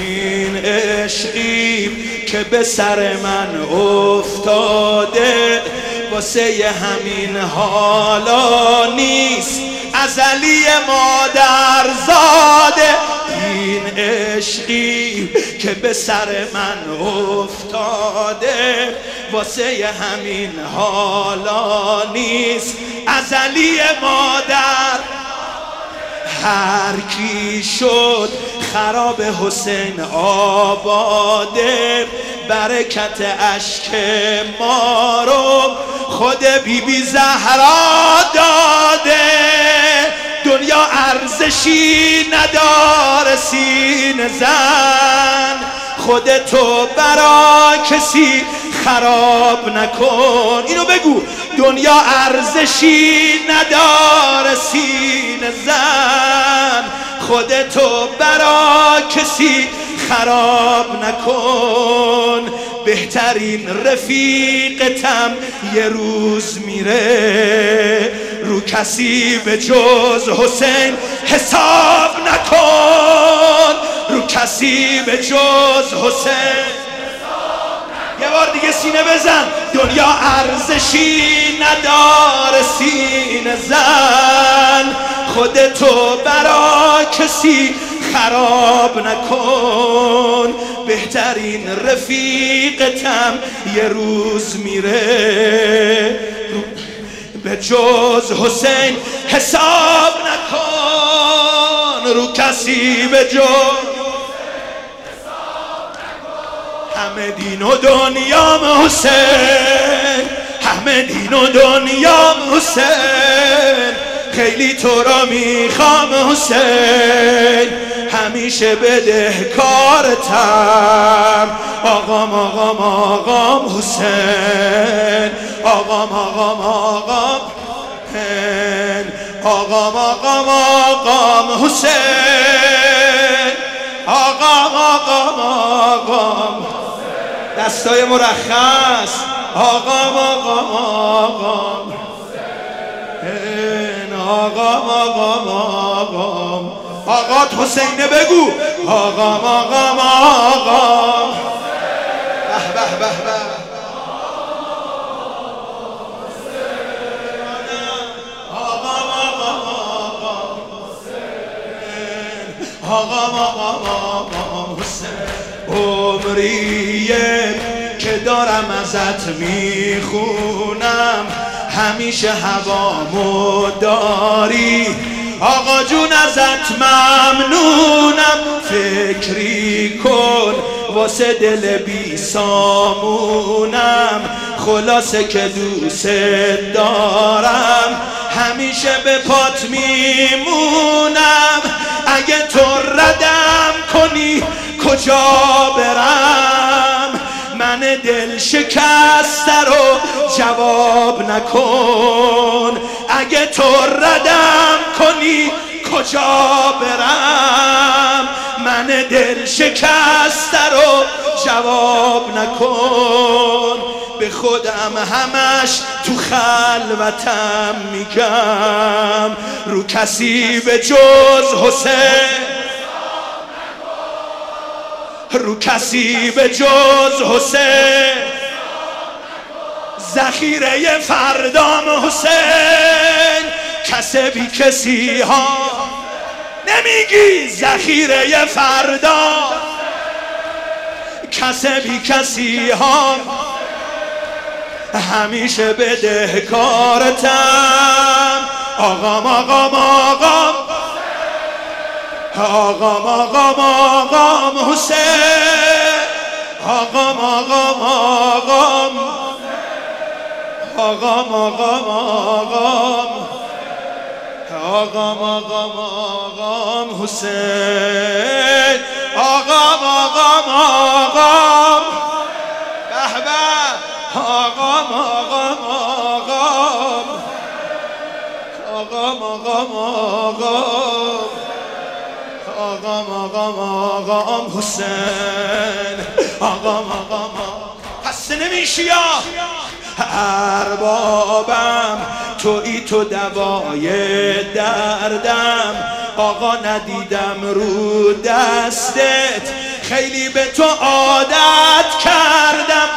این عشقی که به سر من افتاده واسه همین حالا نیست ازلی مادر زاده. این عشقی که به سر من افتاده واسه همین حالا نیست ازلی مادر. هر کی شد خراب حسین آباده برکت اشک ما رو خود بی زهرا داده. دنیا ارزشی نداره سینه زن خودتو برا کسی خراب نکن. اینو بگو دنیا ارزشی نداره سینه زن خودتو برا کسی خراب نکن. بهترین رفیقتم یه روز میره رو کسی به جز حسین حساب نکن. رو کسی به جز حسین یه بار دیگه سینه بزن. دنیا ارزشی نداره سینه زن خودتو برا کسی خراب نکن. بهترین رفیقتم یه روز میره به جز حسین حساب نکن. رو کسی به جز همه دین و دنیام حسین همه دین و دنیام حسین خیلی تو را میخوام حسین همیشه بدهکارتم. آقام آقام آقام حسین آقام آقام آقام آقام آقام آقام حسین آقام آقام آقام دستای مرخص آقام آقام آقام آقام آقام آقام آقات حسینه بگو آقام آقام آقام به به به به آقام آقام آقام آقام آقام آقام حسین. عمریه که دارم ازت میخونم همیشه هوامو داری آقا جون ازت ممنونم. فکری کن واسه دل بی سامونم خلاصه که دوست دارم همیشه به پات میمونم. اگه تو ردم کنی کجا برم من دل شکسته رو جواب نکن. اگه تو ردم کنی کجا برم من دل شکسته رو جواب نکن. به خودم همش تو خلوتم میگم رو کسی به جز حسین رو کسی به جز حسین ذخیره فردام حسین کسبی کسی ها نمیگی ذخیره فردا کسبی کسی ها همیشه بدهکارتم. آقام آقام آقام آقام آقام آقام حسین آقام آقام آقام آقام آقام آقام آقام آقام آقام حسین آقام آقام آقام به به آقام آقام آقام آقام آقام آقام آقام آقام آقام حسین آقام آقام خسته نمیشی یا اربابم تویی تو دوای دردم آقا ندیدم رو دستت خیلی به تو عادت کردم،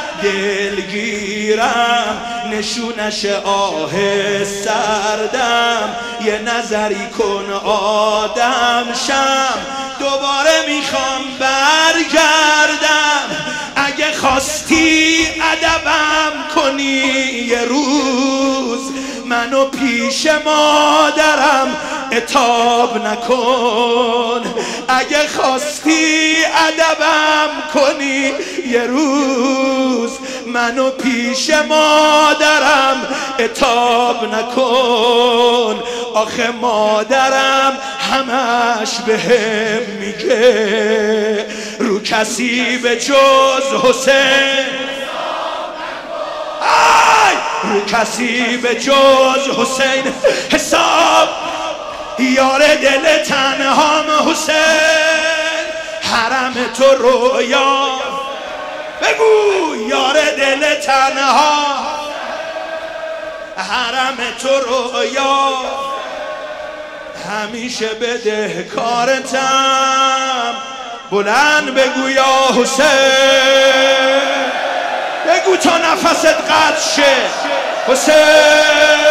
دلگیرم نشونش آه سردم، یه نظری کن آدم شم، دوباره میخوام برگردم. اگه خواستی ادبم کنی یه روز، منو پیش مادرم عتاب نکن. اگه خواستی ادبم کنی یه روز، منو پیش مادرم عتاب نکن. آخه مادرم همش بهم میگه رو کسی به جز حسین، رو کسی به جز حسین حساب. یار دل تنهام حسین، حرم تو رویا. بگو یار دل تنها، حرم تو رویا. همیشه بدهکارتم، بلند بگو یا حسین، بگو تا نفست قطع شه حسین.